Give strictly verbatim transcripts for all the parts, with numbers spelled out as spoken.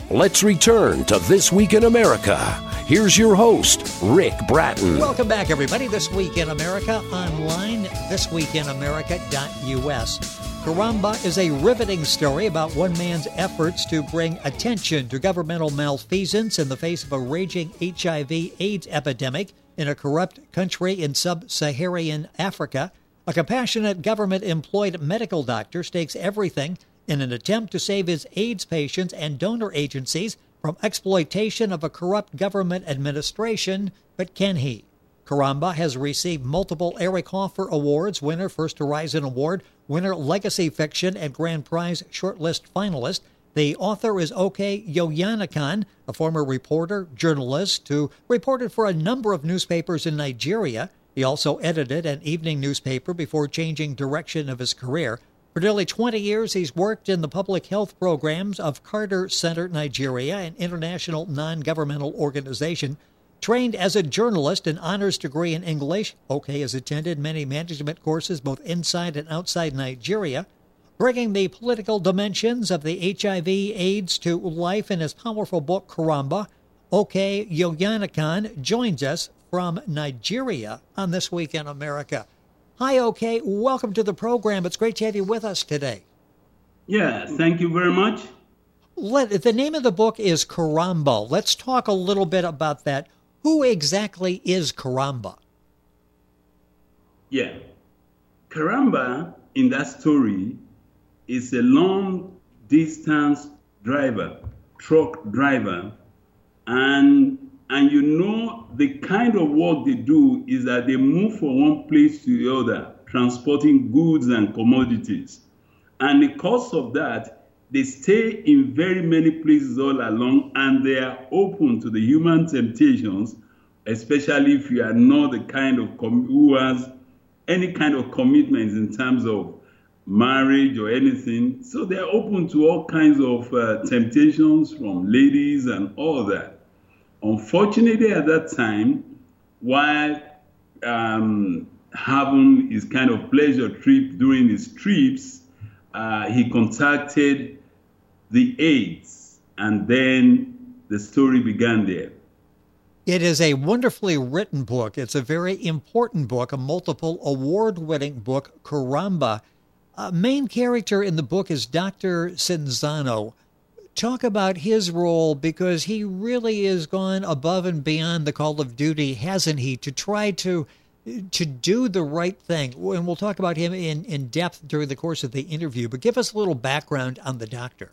Let's return to This Week in America. Here's your host, Rick Bratton. Welcome back, everybody. This Week in America online, this week in america dot u s. Caramba is a riveting story about one man's efforts to bring attention to governmental malfeasance in the face of a raging H I V AIDS epidemic in a corrupt country in sub-Saharan Africa. A compassionate government-employed medical doctor stakes everything in an attempt to save his AIDS patients and donor agencies from exploitation of a corrupt government administration, but can he? Caramba has received multiple Eric Hoffer Awards, winner First Horizon Award, winner Legacy Fiction, and Grand Prize shortlist finalist. The author is Oke Yoyanakan, a former reporter, journalist, who reported for a number of newspapers in Nigeria. He also edited an evening newspaper before changing direction of his career. For nearly twenty years, he's worked in the public health programs of Carter Center Nigeria, an international non-governmental organization. Trained as a journalist, an honors degree in English, Oke has attended many management courses both inside and outside Nigeria. Bringing the political dimensions of the H I V AIDS to life in his powerful book, Caramba, Oke Yoyanakan joins us from Nigeria on This Week in America. Hi, Oke. Welcome to the program. It's great to have you with us today. Yeah, thank you very much. Let, the name of the book is Caramba. Let's talk a little bit about that. Who exactly is Caramba? Yeah. Caramba, in that story, is a long-distance driver, truck driver, and And you know, the kind of work they do is that they move from one place to the other, transporting goods and commodities. And because of that, they stay in very many places all along, and they are open to the human temptations, especially if you are not the kind of com- who has any kind of commitments in terms of marriage or anything. So they are open to all kinds of uh, temptations from ladies and all that. Unfortunately, at that time, while um, having his kind of pleasure trip during his trips, uh, he contacted the AIDS, and then the story began there. It is a wonderfully written book. It's a very important book, a multiple award-winning book, Caramba. Uh, main character in the book is Doctor Cinzano. Talk about his role, because he really has gone above and beyond the call of duty, hasn't he, to try to to do the right thing. And we'll talk about him in, in depth during the course of the interview, but give us a little background on the doctor.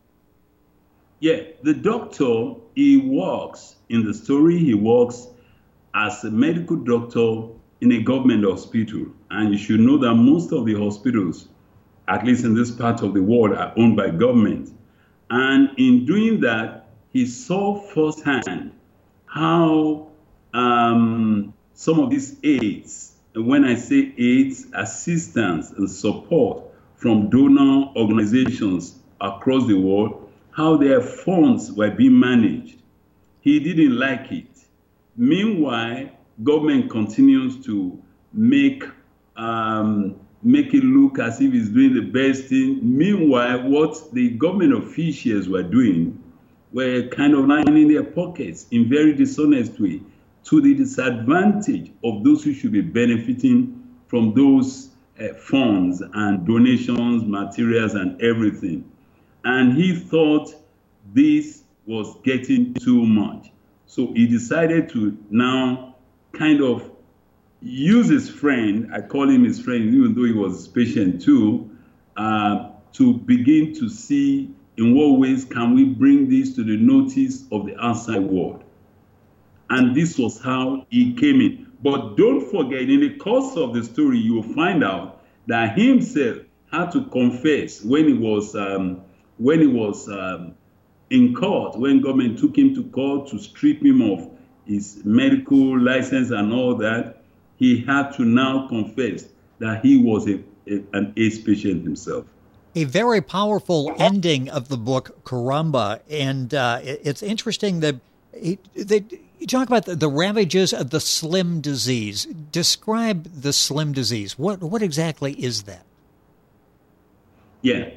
Yeah, the doctor, he works, in the story, he works as a medical doctor in a government hospital. And you should know that most of the hospitals, at least in this part of the world, are owned by government. And in doing that, he saw firsthand how um, some of these aids, and when I say aids, assistance and support from donor organizations across the world, how their funds were being managed. He didn't like it. Meanwhile, government continues to make um, make it look as if it's doing the best thing. Meanwhile, what the government officials were doing were kind of lining their pockets in very dishonest way to the disadvantage of those who should be benefiting from those uh, funds and donations, materials, and everything. And he thought this was getting too much. So he decided to now kind of use his friend, I call him his friend, even though he was his patient too, uh, to begin to see in what ways can we bring this to the notice of the outside world. And this was how he came in. But don't forget, in the course of the story, you will find out that he himself had to confess when he was um, when he was um, in court, when government took him to court to strip him of his medical license and all that. He had to now confess that he was a, a, an AIDS patient himself. A very powerful ending of the book, Caramba, and uh, it, it's interesting that he, they, you talk about the, the ravages of the Slim disease. Describe the Slim disease. What what exactly is that? Yeah,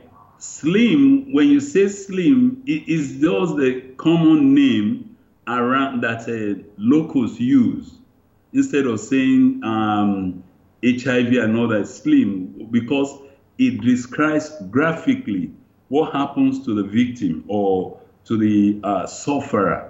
Slim, when you say Slim, it is just the common name around that uh, locals use instead of saying um, H I V and all that. Slim, because it describes graphically what happens to the victim or to the uh, sufferer.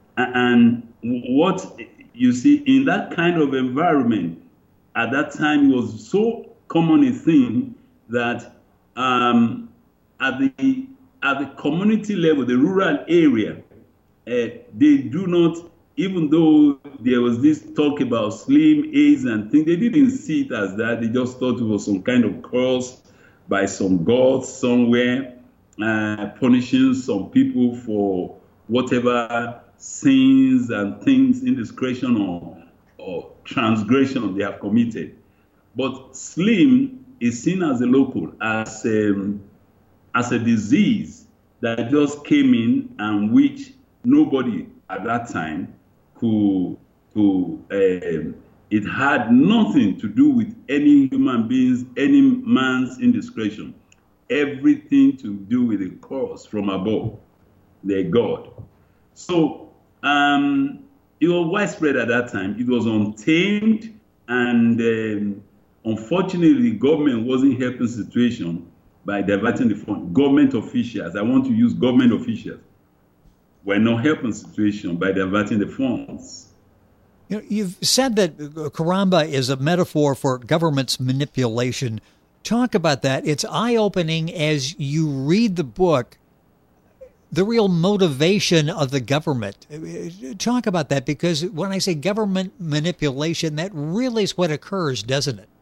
And what you see in that kind of environment, at that time, it was so common a thing that um, at the at the community level, the rural area, uh, they do not, even though there was this talk about Slim, AIDS and things, they didn't see it as that. They just thought it was some kind of curse by some gods somewhere, uh, punishing some people for whatever sins and things, indiscretion or, or transgression they have committed. But Slim is seen as a local, as um, as a disease that just came in and which nobody at that time could, could uh, it had nothing to do with any human beings, any man's indiscretion. Everything to do with a curse from above, their God. So um, it was widespread at that time. It was untamed, and um, unfortunately, the government wasn't helping the situation by diverting the fund. Government officials, I want to use government officials, were not helping the situation by diverting the funds. You know, you've said that Karamba is a metaphor for government's manipulation. Talk about that. It's eye-opening as you read the book, the real motivation of the government. Talk about that, because when I say government manipulation, that really is what occurs, doesn't it?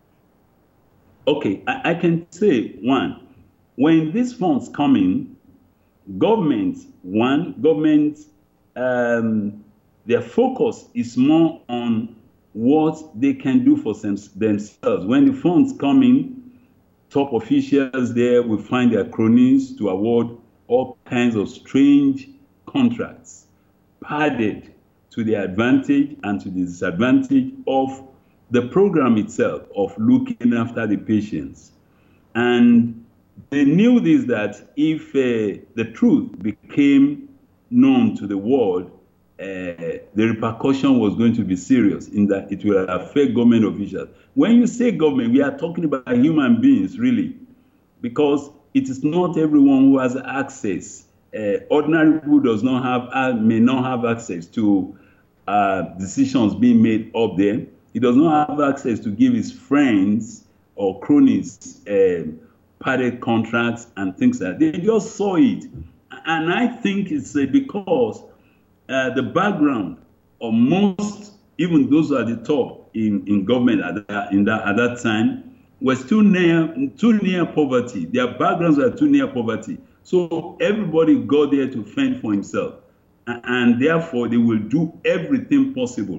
Okay, I, I can say, one, when these funds come in, government, one, government, um, their focus is more on what they can do for them, themselves. When the funds come in, top officials there will find their cronies to award all kinds of strange contracts, padded to the advantage and to the disadvantage of the program itself of looking after the patients. And they knew this, that if uh, the truth became known to the world, uh, the repercussion was going to be serious in that it will affect government officials. When you say government, we are talking about human beings, really, because it is not everyone who has access. Uh, ordinary people does not have, uh, may not have access to uh, decisions being made up there. He does not have access to give his friends or cronies uh, padded contracts and things like that. They just saw it. And I think it's uh, because uh, the background of most, even those at the top in, in government at that, in that, at that time, was too near, too near poverty. Their backgrounds were too near poverty. So everybody got there to fend for himself. And, and therefore, they will do everything possible.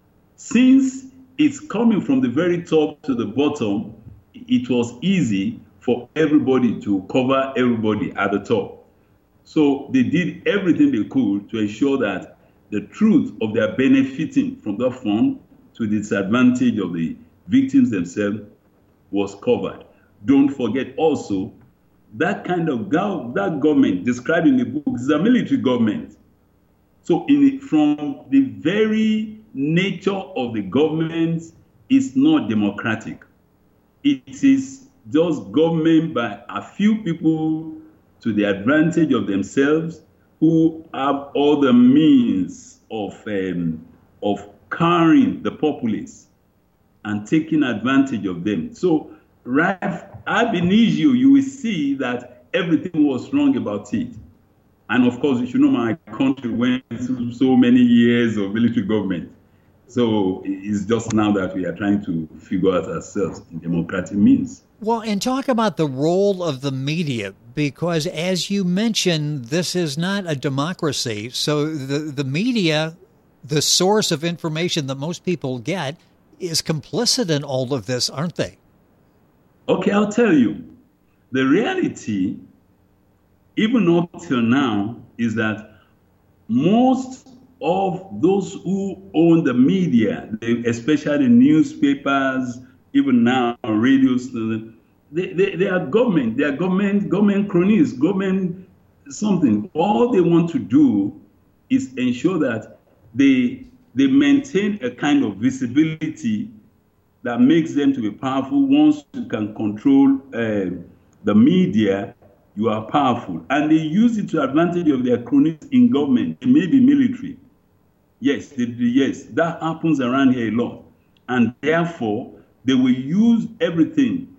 Since it's coming from the very top to the bottom, it was easy for everybody to cover everybody at the top. So they did everything they could to ensure that the truth of their benefiting from the fund to the disadvantage of the victims themselves was covered. Don't forget also, that kind of go- that government described in the book is a military government. So in the, from the very nature of the government is not democratic. It is just government by a few people to the advantage of themselves who have all the means of, um, of carrying the populace and taking advantage of them. So right ab initio, you will see that everything was wrong about it. And of course, you should know my country went through so many years of military government. So it's just now that we are trying to figure out ourselves in democratic means. Well, and talk about the role of the media, because as you mentioned, this is not a democracy. So the, the media, the source of information that most people get, is complicit in all of this, aren't they? Okay, I'll tell you. The reality, even up till now, is that most of those who own the media, especially newspapers, even now radio, they, they, they are government, they are government, government cronies, government something. All they want to do is ensure that they they maintain a kind of visibility that makes them to be powerful. Once you can control uh, the media, you are powerful. And they use it to advantage of their cronies in government, maybe military. Yes, they, yes, that happens around here a lot. And therefore, they will use everything.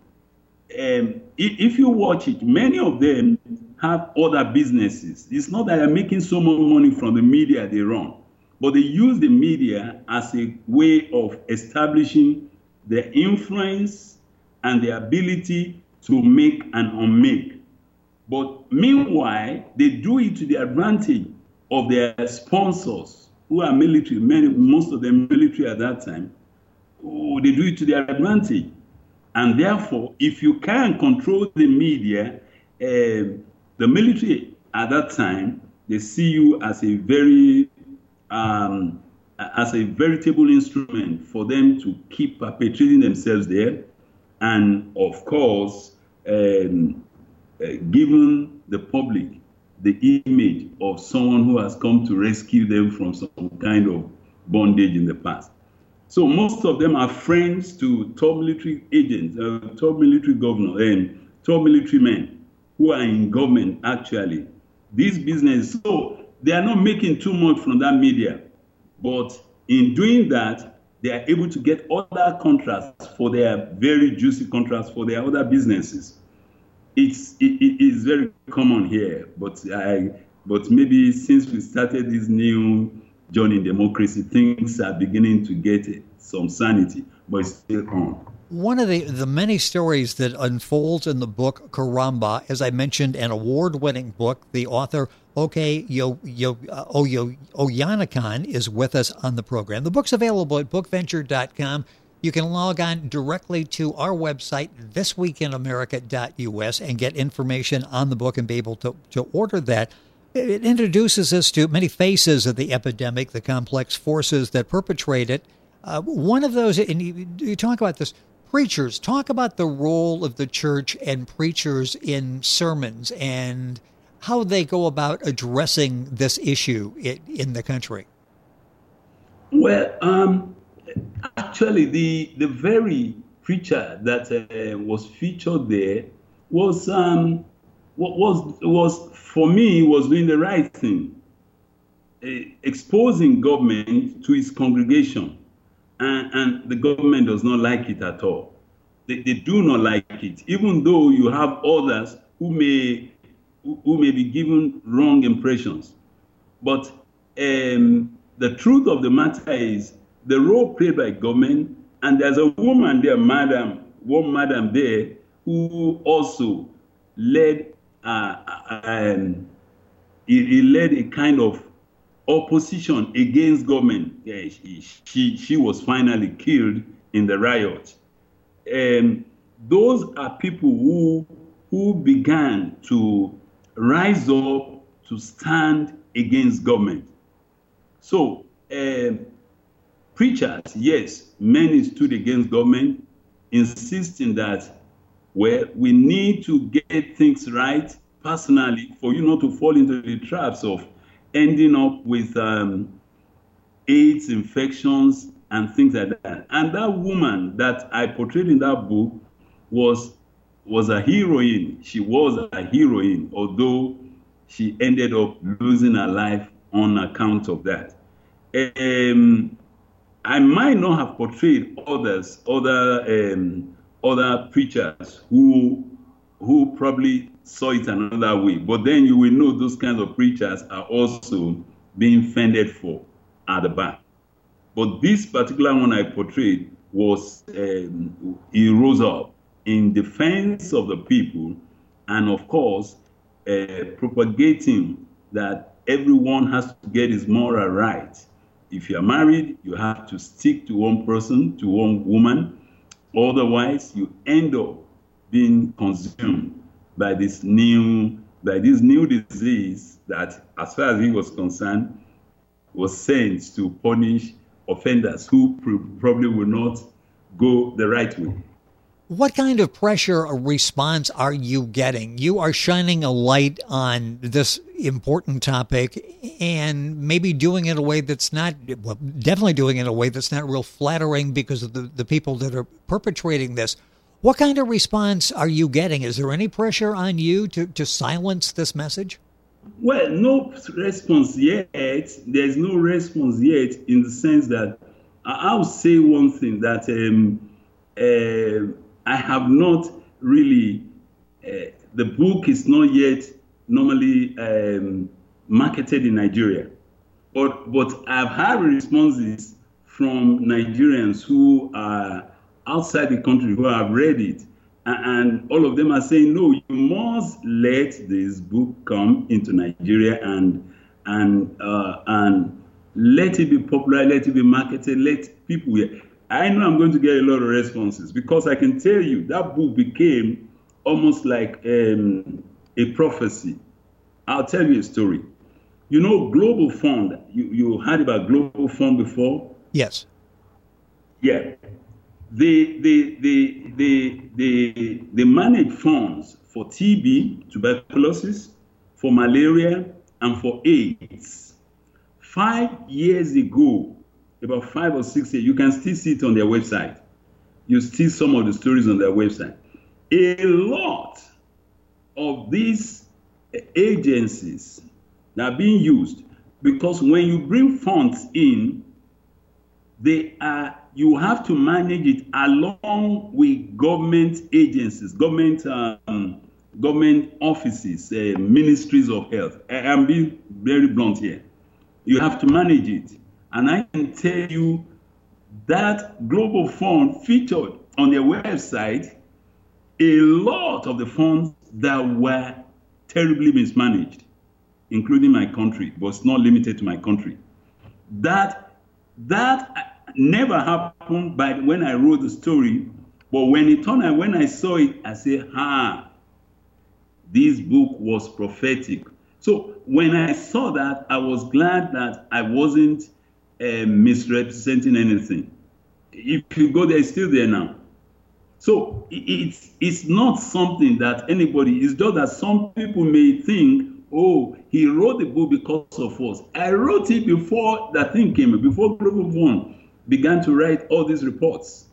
Um, if, if you watch it, many of them have other businesses. It's not that they're making so much money from the media they run, but they use the media as a way of establishing their influence and their ability to make and unmake. But meanwhile, they do it to the advantage of their sponsors, who are military, many, most of them military at that time. Oh, they do it to their advantage. And therefore, if you can control the media, uh, the military at that time, they see you as a very, um, as a veritable instrument for them to keep perpetuating themselves there. And of course, um, uh, giving the public the image of someone who has come to rescue them from some kind of bondage in the past. So most of them are friends to top military agents, uh, top military governors, and top military men who are in government actually. This business, so they are not making too much from that media, but in doing that, they are able to get other contracts for their very juicy contracts for their other businesses. It's it, it is very common here, but I but maybe since we started this new journey in democracy, things are beginning to get some sanity, but it's still on. One of the, the many stories that unfolds in the book Karamba, as I mentioned, an award-winning book, the author Oke Yo, Yo, uh, Oyo, Oyenekan is with us on the program. The book's available at book venture dot com. You can log on directly to our website, this week in america dot u s, and get information on the book and be able to, to order that. It introduces us to many faces of the epidemic, the complex forces that perpetrate it. Uh, one of those, and you, you talk about this, preachers. Talk about the role of the church and preachers in sermons and how they go about addressing this issue in, in the country. Well, um, actually, the the very preacher that uh, was featured there was um, was was for me was doing the right thing, uh, exposing government to its congregation. And, and the government does not like it at all. They, they do not like it, even though you have others who may who may be given wrong impressions. But um, the truth of the matter is the role played by government, and there's a woman there, madam, one madam there, who also led uh, um, he, he led a kind of opposition against government. Yeah, she, she, she was finally killed in the riot. Um, those are people who, who began to rise up to stand against government. So, um, preachers, yes, many stood against government, insisting that, well, we need to get things right personally for you not to fall into the traps of ending up with um, AIDS infections and things like that. And that woman that I portrayed in that book was was a heroine. She was a heroine, although she ended up losing her life on account of that. Um, I might not have portrayed others, other um, other preachers who who probably saw it another way. But then you will know those kinds of preachers are also being fended for at the back. But this particular one I portrayed was, um, he rose up in defense of the people and, of course, uh, propagating that everyone has to get his moral right. If you're married, you have to stick to one person, to one woman. Otherwise, you end up being consumed by this new by this new disease that, as far as he was concerned, was sent to punish offenders who pr- probably will not go the right way. What kind of pressure or response are you getting? You are shining a light on this important topic and maybe doing it in a way that's not, well, definitely doing it in a way that's not real flattering because of the, the people that are perpetrating this. What kind of response are you getting? Is there any pressure on you to, to silence this message? Well, no response yet. There's no response yet in the sense that I'll say one thing, that um, uh, I have not really, uh, the book is not yet normally um, marketed in Nigeria. But, but I've had responses from Nigerians who are outside the country who have read it. And all of them are saying, no, you must let this book come into Nigeria and, and, uh, and let it be popular, let it be marketed, let people hear. I know I'm going to get a lot of responses because I can tell you that book became almost like um, a prophecy. I'll tell you a story. You know, Global Fund, you, you heard about Global Fund before? Yes. Yeah. They, they, they, they, they, they manage funds for T B, tuberculosis, for malaria, and for AIDS. Five years ago, about five or six years, you can still see it on their website. You see some of the stories on their website. A lot of these agencies are being used because when you bring funds in, they are, you have to manage it along with government agencies, government um, government offices, uh, ministries of health. I am being very blunt here. You have to manage it. And I can tell you that Global Fund featured on their website a lot of the funds that were terribly mismanaged, including my country, but it's not limited to my country. That, that never happened by when I wrote the story, but when it turned out, when I saw it, I said, ah, this book was prophetic. So when I saw that, I was glad that I wasn't uh, misrepresenting anything. If you go there, it's still there now. So it's, it's not something that anybody, it's just that some people may think, oh, he wrote the book because of us. I wrote it before that thing came, before Global Fund began to write all these reports.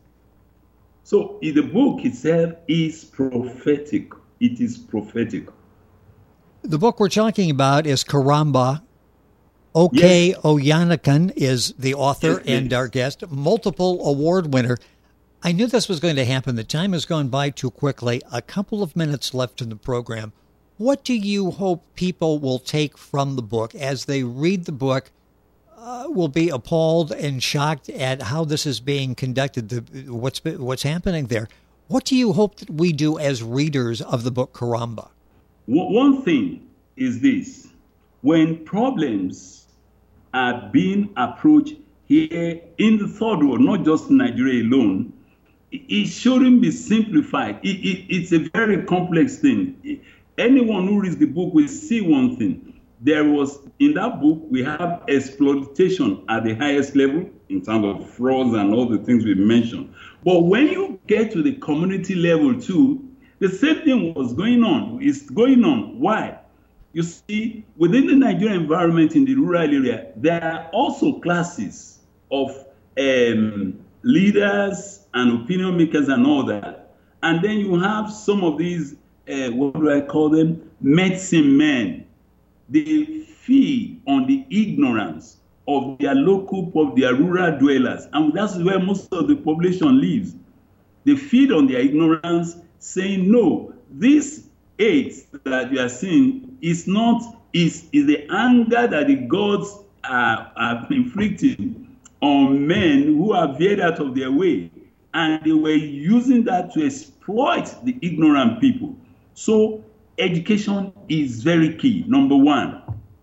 So the book itself is prophetic. It is prophetic. The book we're talking about is Karamba. O K. Yes. Onyekan is the author yes, and our guest, multiple award winner. I knew this was going to happen. The time has gone by too quickly. A couple of minutes left in the program. What do you hope people will take from the book as they read the book, uh, will be appalled and shocked at how this is being conducted, the, what's what's happening there? What do you hope that we do as readers of the book Karamba? One thing is this. When problems are being approached here in the third world, not just in Nigeria alone, it shouldn't be simplified. It, it, it's a very complex thing. Anyone who reads the book will see one thing. There was, in that book, we have exploitation at the highest level in terms of frauds and all the things we mentioned. But when you get to the community level too, the same thing was going on. It's going on. Why? You see, within the Nigerian environment in the rural area, there are also classes of um, leaders and opinion makers and all that. And then you have some of these, uh, what do I call them? Medicine men. They feed on the ignorance of their local, of their rural dwellers. And that's where most of the population lives. They feed on their ignorance, saying, no, this AIDS that you are seeing is not, is, is the anger that the gods are, are inflicting on men who have veered out of their way. And they were using that to exploit the ignorant people. So education is very key. Number one,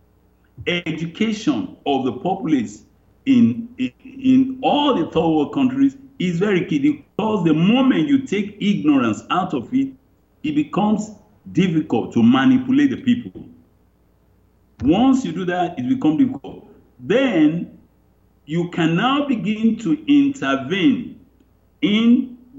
education of the populace in, in, in all the third world countries is very key, because the moment you take ignorance out of it, it becomes difficult to manipulate the people. Once you do that, it becomes difficult. Then you can now begin to intervene in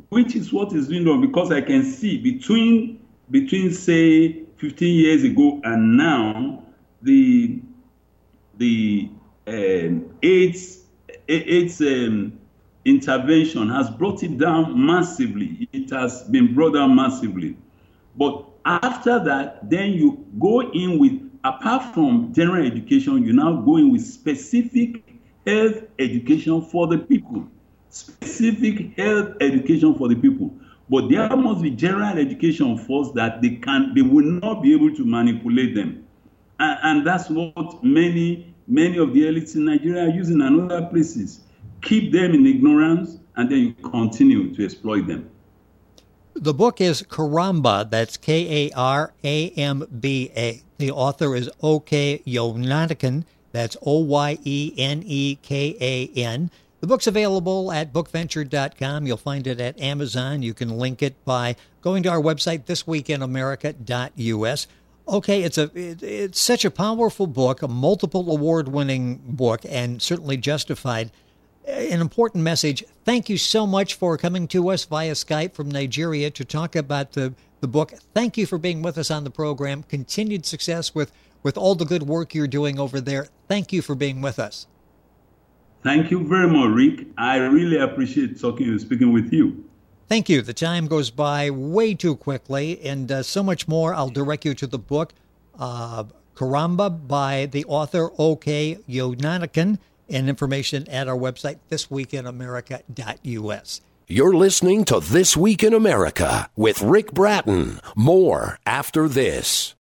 which is what is being done, because I can see between, between say, fifteen years ago and now, the, the um, AIDS, AIDS um, intervention has brought it down massively. It has been brought down massively. But after that, then you go in with, apart from general education, you now go in with specific health education for the people. Specific health education for the people. But there must be general education first, that they can, they will not be able to manipulate them. And, and that's what many, many of the elites in Nigeria are using and other places. Keep them in ignorance, and then you continue to exploit them. The book is Karamba, that's K A R A M B A. The author is O K Yonakan, that's O Y E N E K A N. The book's available at book venture dot com. You'll find it at Amazon. You can link it by going to our website, this week in america dot U S. Okay, it's a it, it's such a powerful book, a multiple award-winning book, and certainly justified. An important message. Thank you so much for coming to us via Skype from Nigeria to talk about the, the book. Thank you for being with us on the program. Continued success with, with all the good work you're doing over there. Thank you for being with us. Thank you very much, Rick. I really appreciate talking and speaking with you. Thank you. The time goes by way too quickly, and uh, so much more. I'll direct you to the book, uh, Karamba, by the author O K Yonakan, and information at our website, this week in america dot U S. You're listening to This Week in America with Rick Bratton. More after this.